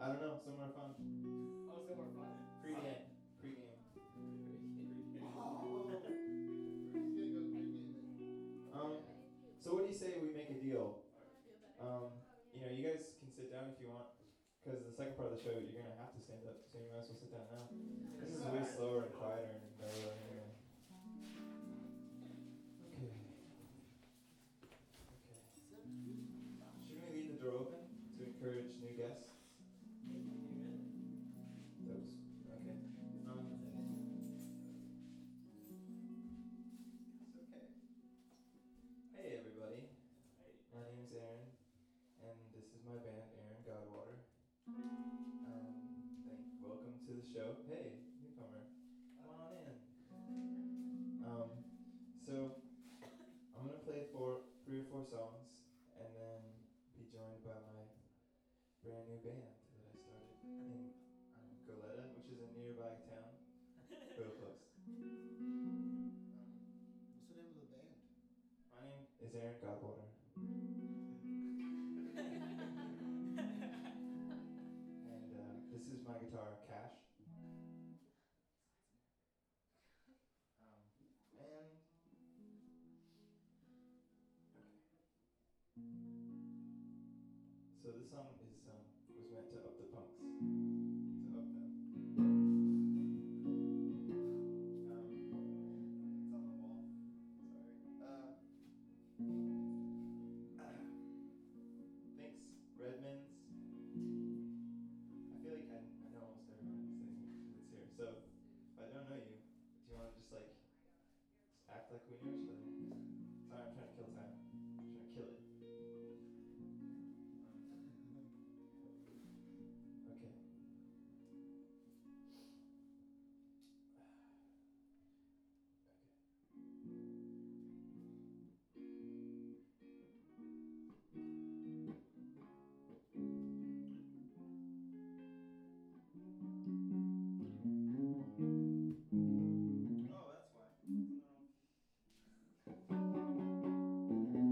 I don't know, somewhere fun. Oh, somewhere fun. Pre-game. Pre-game. So what do you say we make a deal? You guys can sit down if you want, because the second part of the show you're gonna have to stand up, so you might as well sit down now. This is way slower and quieter and mellower anyway. Okay. Should we leave the door open to encourage new guests? Those. Okay. It's okay. Hey everybody. My name's Aaron, and this is my band, Aaron Godwater. Welcome to the show. Hey, newcomer, come on in. So I'm gonna play for 3 or 4 songs, and then be joined by my brand new band that I started in Goleta, which is a nearby town, real close. What's the name of the band? My name is Aaron Godwater. And this is my guitar, Cash. So this song was meant to up the punks, to up them. It's on the wall. Sorry. Thanks, Redmonds. I feel like I know almost everyone that's here. So if I don't know you, do you want to just act like we know each other? Sorry, I'm trying to kill time. I'm trying to kill it. Okay. Oh, that's why.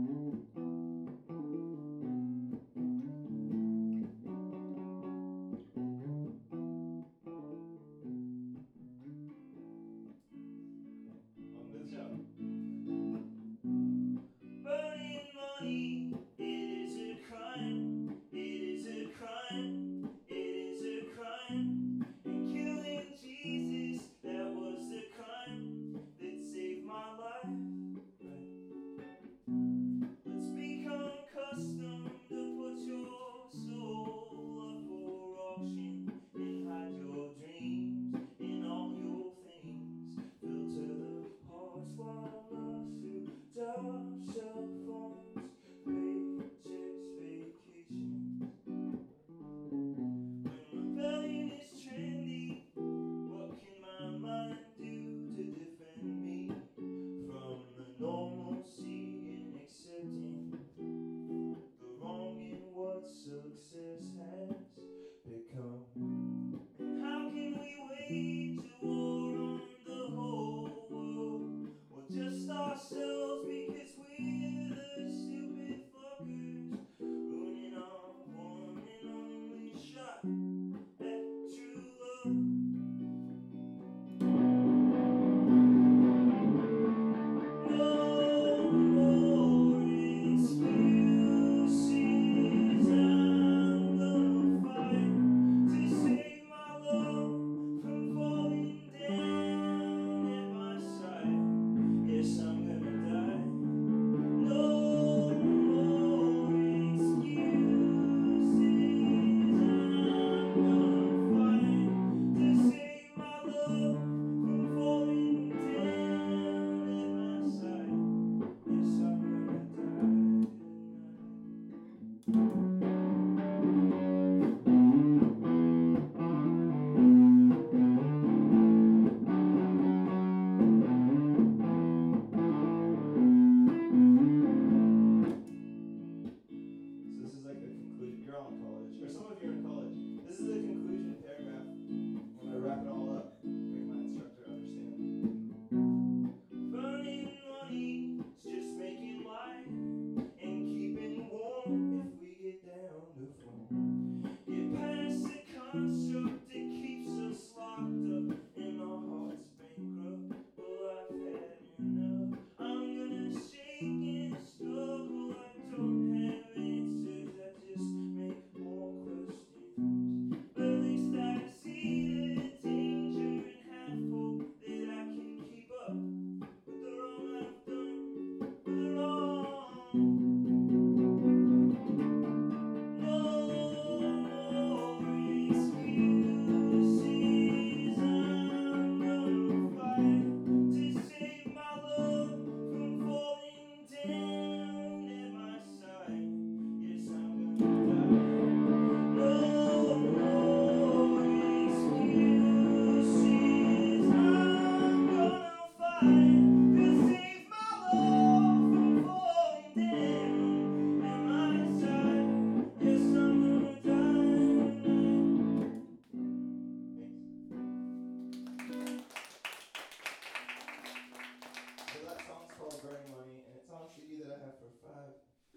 Burning Money, and it's on CD that I have for $5.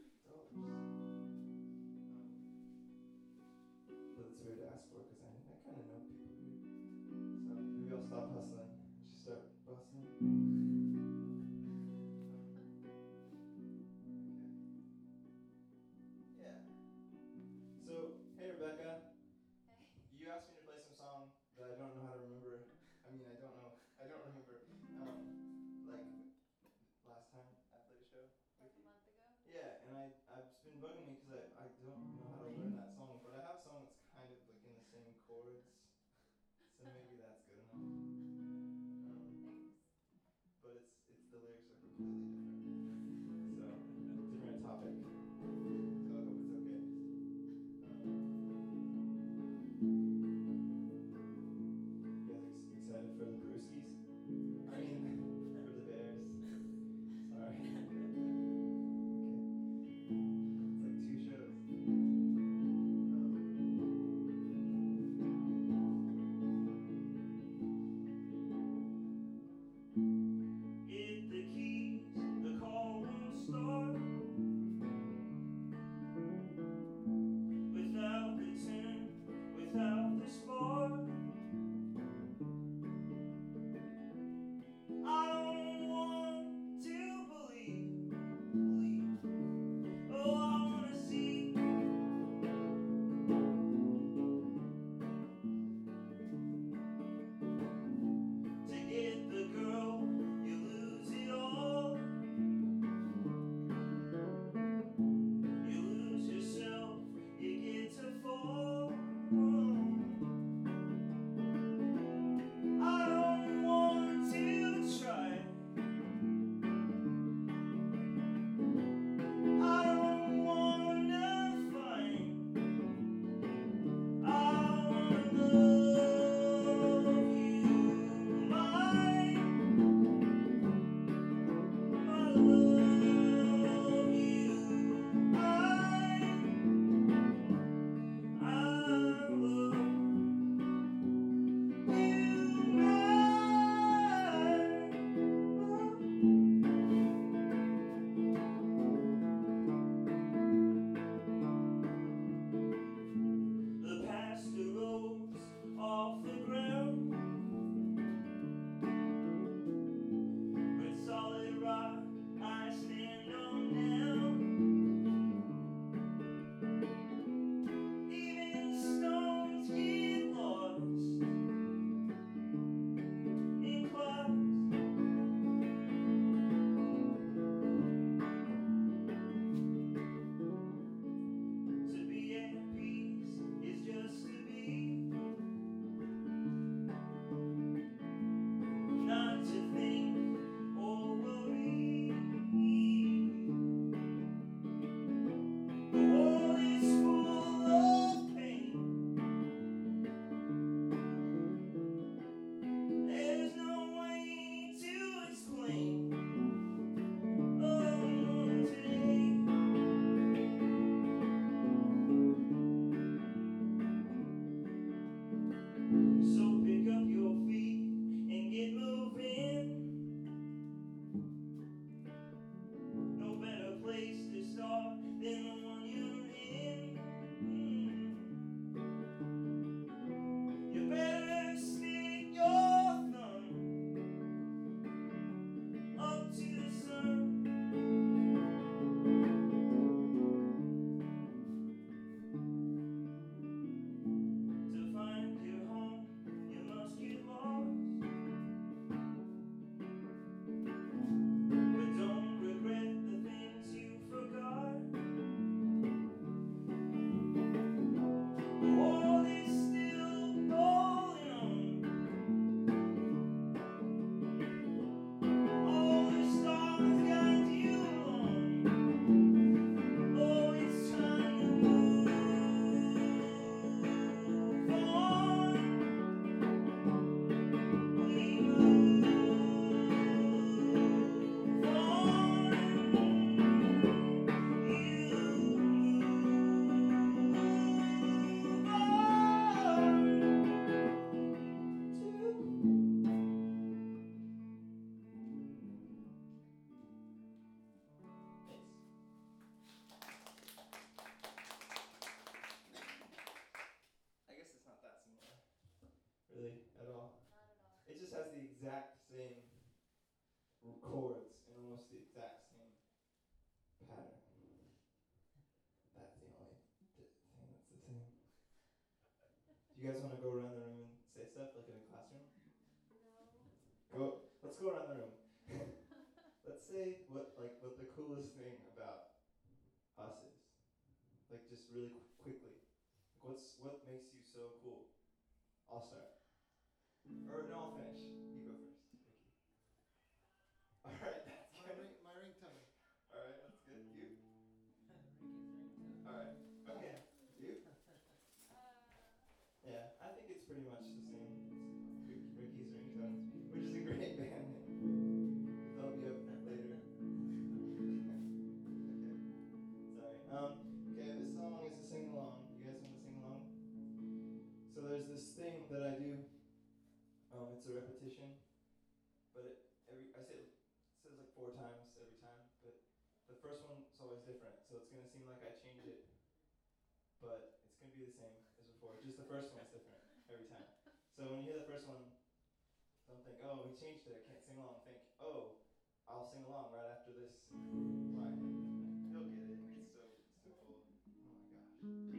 But it's weird to ask for because I kind of know people here. So maybe I'll stop hustling and just start bustling. Okay. Yeah. So, hey Rebecca. Hey. You asked me to play some song that I don't know how to remember. I mean, I don't remember. Like last time I played a show. Like a month ago? Yeah, and it's been bugging me because I don't know how to learn that song, but I have a song that's kind of like in the same chords, so maybe that's good enough. Thanks. But the lyrics are completely different, so different topic. So I hope it's okay. You guys excited for the Brewskis? I mean, for the Bears. Sorry. It's like 2 shows. Hit the keys chords in almost the exact same pattern. That's the only thing that's the same. Do you guys want to go around the room and say stuff like in a classroom? No. Let's go around the room. Let's say what the coolest thing about us is. Like just really quickly. Like what makes you so cool? I'll start. Or no, I'll finish. You go first, Ricky. Alright, that's good. My ringtone. Alright, that's good. You? Ricky's ringtone. Alright. Okay. You? Yeah, I think it's pretty much the same. It's Ricky's ringtone, which is a great band name. They'll be up later. Okay. Sorry. Okay, this song is a sing along. You guys want to sing along? So there's this thing that I do. It's a repetition, but I say it says like 4 times every time, but the first one's always different, so it's gonna seem like I change it, but it's gonna be the same as before. Just the first one's different every time. So when you hear the first one, don't think, oh, he changed it, I can't sing along. Think, oh, I'll sing along right after this line. You'll get it. It's so simple. Oh my gosh.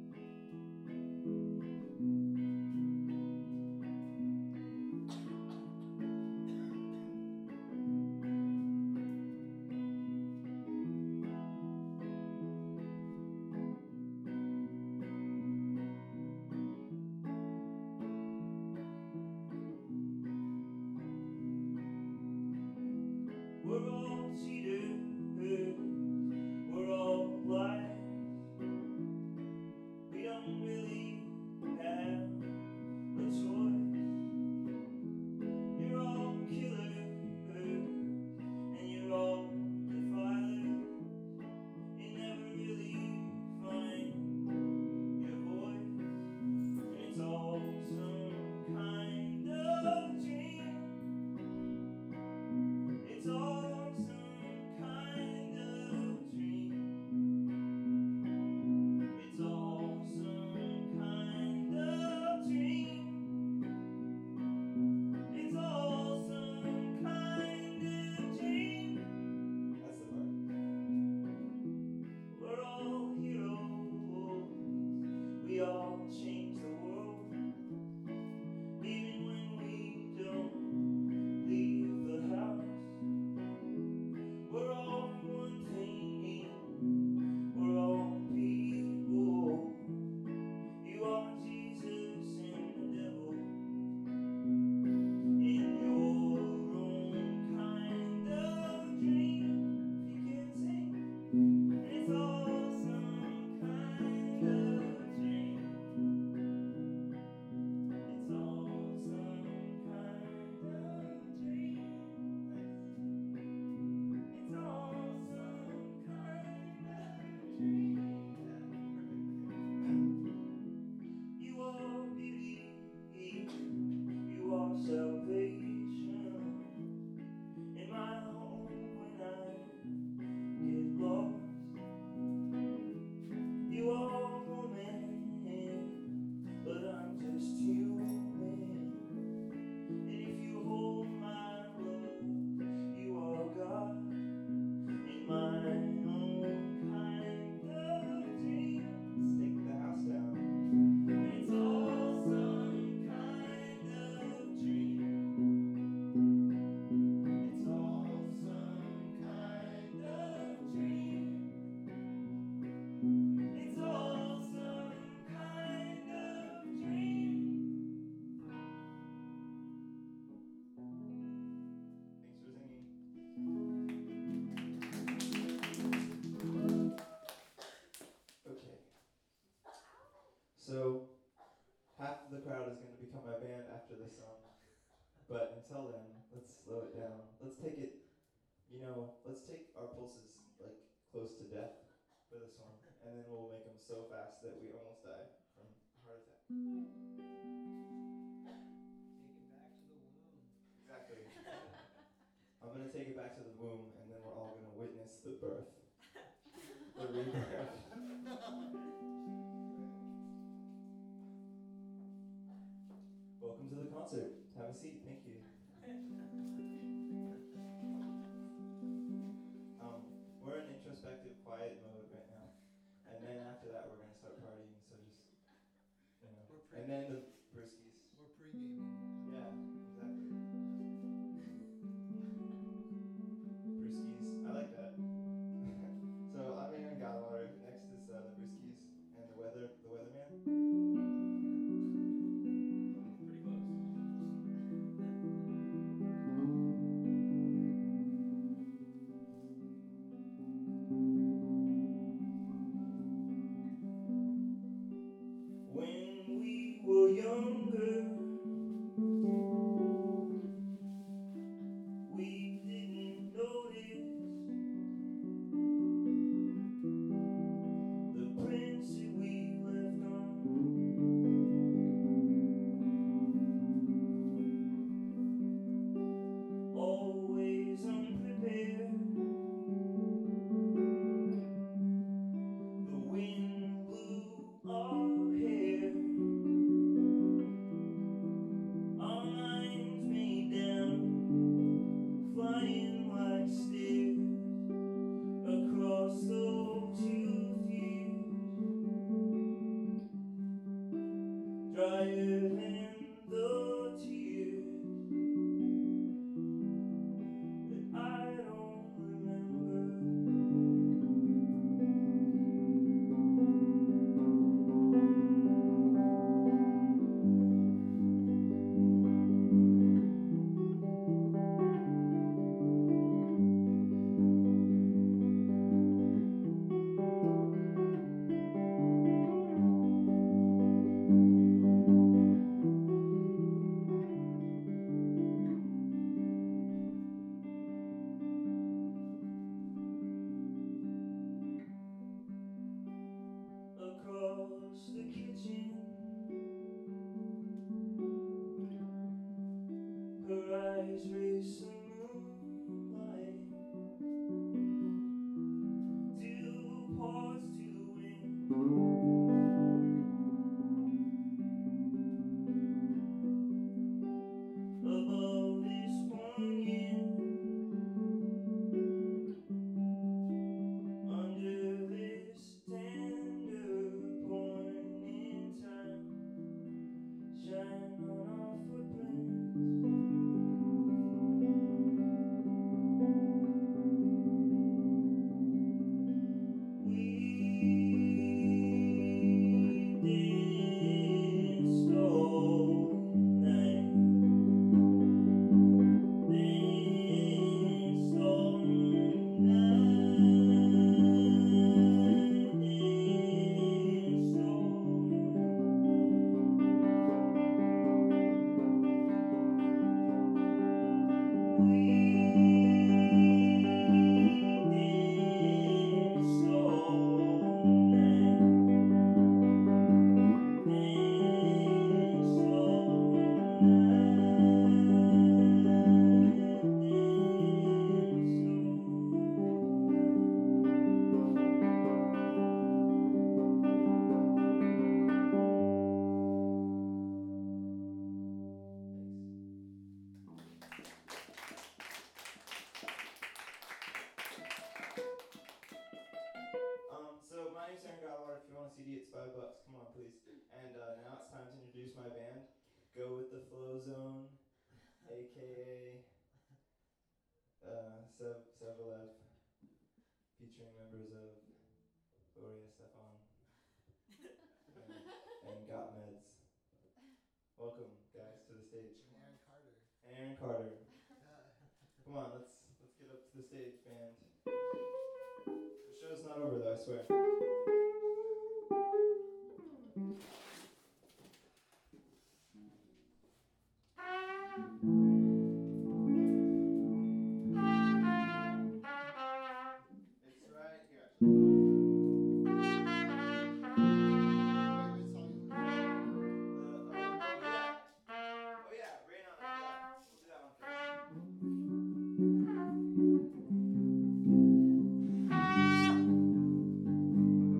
We're all cheaters, we're all liars. We don't really have a choice. You're all killers, and you're all defilers. You never really find your voice, and it's all some kind of dream. It's all some kind of dream. It's all some kind of dream. It's all some kind of dream. That's the part. We're all heroes. We all change the world. Even when we don't leave the house. We're all one thing, we're all people. You are Jesus and the devil in your own kind of dream. If you can't sing, it's all some kind of dream. It's all some kind of dream. It's all some kind of dream. You are beauty, you are salvation. In my home when I get lost, you are woman, but I'm just human. And if you hold my love, you are God. In my own kind of dream. Stick the house down. It's all some kind of dream. It's all some kind of dream. It's all some kind of dream. Thanks for singing. Okay. So, half of the crowd is going to become my band after this song. But until then, let's slow it down. Let's take it, let's take our pulses like close to death for this one. And then we'll make them so fast that we almost die from a heart attack. Take it back to the womb. Exactly. I'm going to take it back to the womb, and then we're all going to witness the birth. The rebirth. Welcome to the concert. Have a seat. Thank you. And then the brewskis. We're pre-gaming. Yeah, exactly. Brewskis. I like that. So I'm Aaron Godwater. Next is the brewskis and the weatherman. Pretty close. When we were younger, we didn't notice the prints that we left on. Always unprepared, the wind blew our hair. Our minds made down, flying like stairs across those youth years, drier than the tears that I don't remember. Across the kitchen, her eyes race the moonlight, till pause to the wind. Above this poignant, under this tender point in time, shine on our footprints. We danced all night, danced all night, danced all night. We danced all night, danced all So my name's Aaron Godwater. If you want a CD, it's $5. Come on, please. And now it's time to introduce my band. Go with the Flow Zone, aka Sevalev, featuring members of Gloria Stefan and Got Meds. Welcome, guys, to the stage. And Aaron Carter. And Aaron Carter. Come on, let's get up to the stage, band. The show's not over though, I swear. It's right here. Favorite song you learned? Oh yeah, Rain on Us. Yeah, we'll do that one first.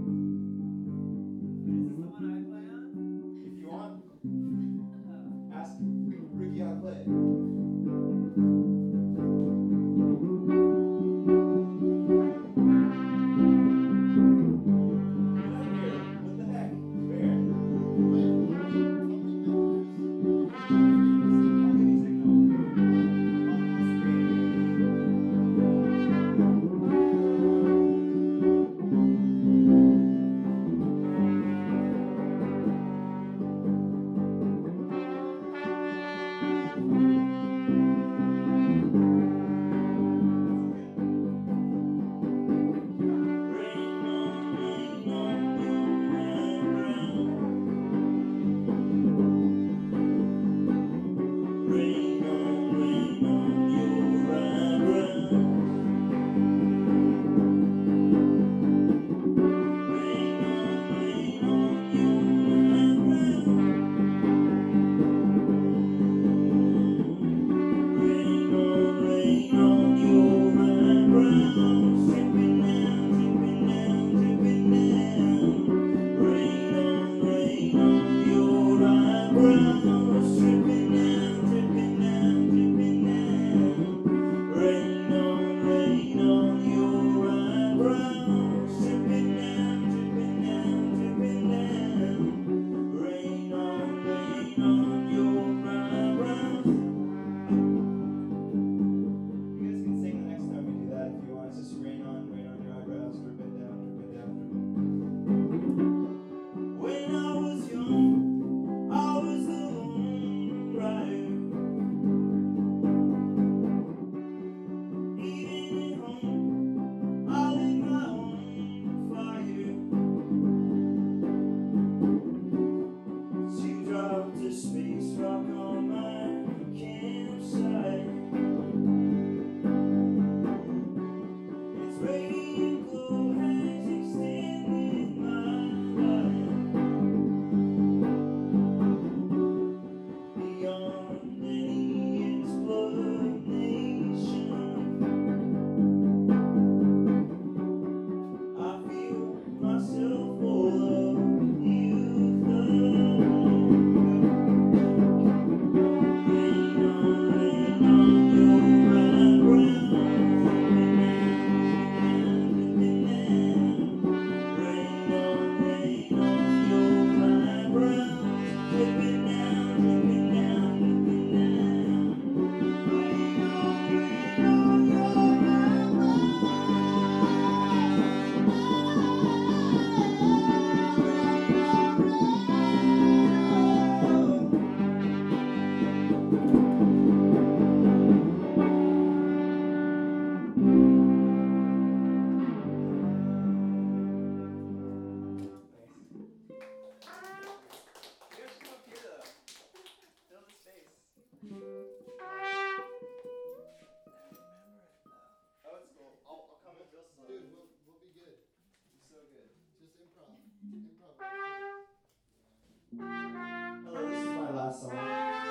Hello, this is my last song.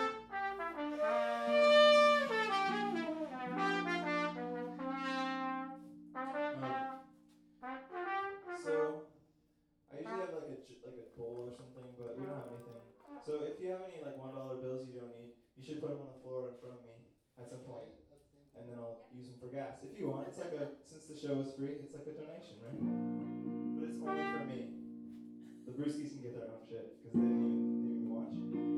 So I usually have like a bowl or something, but we don't have anything. So if you have any like $1 bills you don't need, you should put them on the floor in front of me at some point, and then I'll use them for gas if you want. It's like since the show is free, it's like a donation, right? But it's only for me. The Brewskis can get their own shit because they didn't even watch.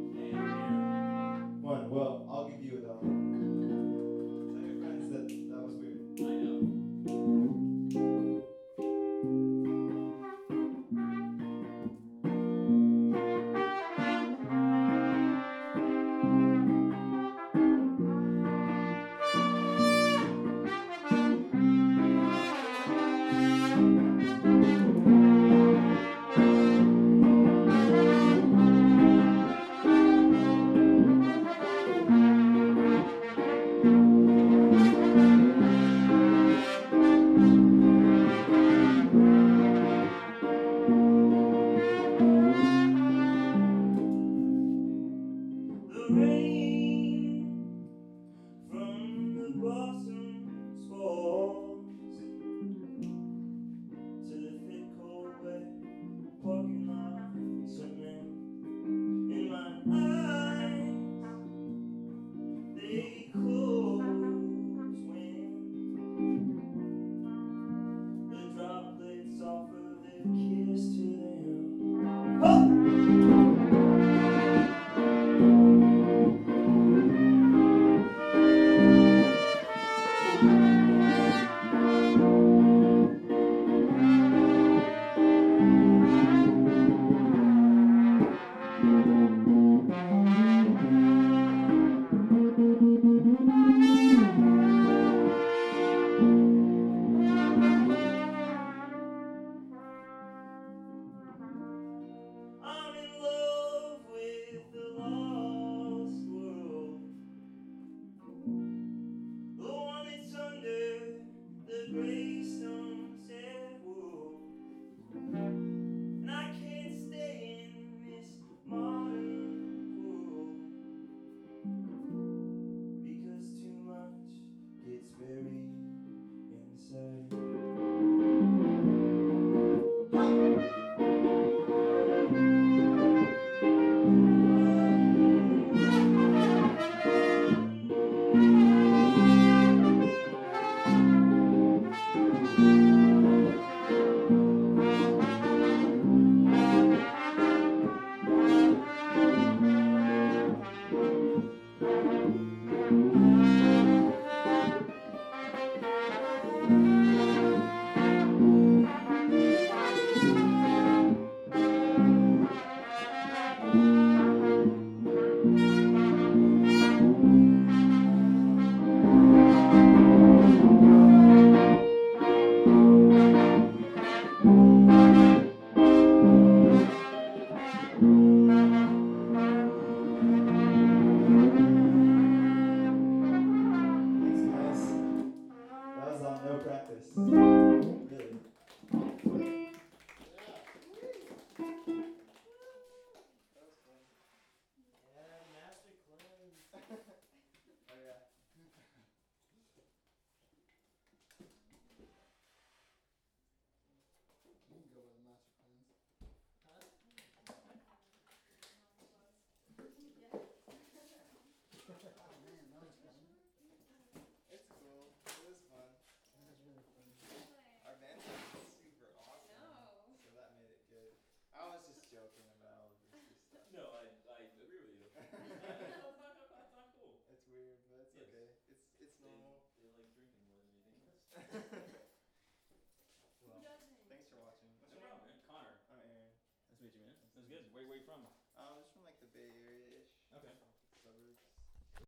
One. Well, I'll give you $1. Tell your friends that was weird. I know. The rain from the blossoms falls to the thick, cold, wet parking lot cement. In my eyes, they close when the droplets offer their kiss to them. Oh! I'm in love with the lost world, the one that's under the gray sunset wool. And I can't stay in this modern world because too much gets buried inside. Thanks, guys. That was on no practice. Really. That was fun. Yeah, master cleanse. Oh yeah. You can go with the master cleanse. Huh? Oh man, that was fun. It's cool. It was fun. That was really fun. Our band sounded super awesome. No. So that made it good. I was just joking about all of this stuff. No, I agree with you. That's not cool. It's weird, but it's Yes. okay. It's normal. They like drinking more than anything. Well, thanks for watching. What's your problem, man? Connor. I'm Aaron. Nice to meet you, man. That's good. Where you from? Just from like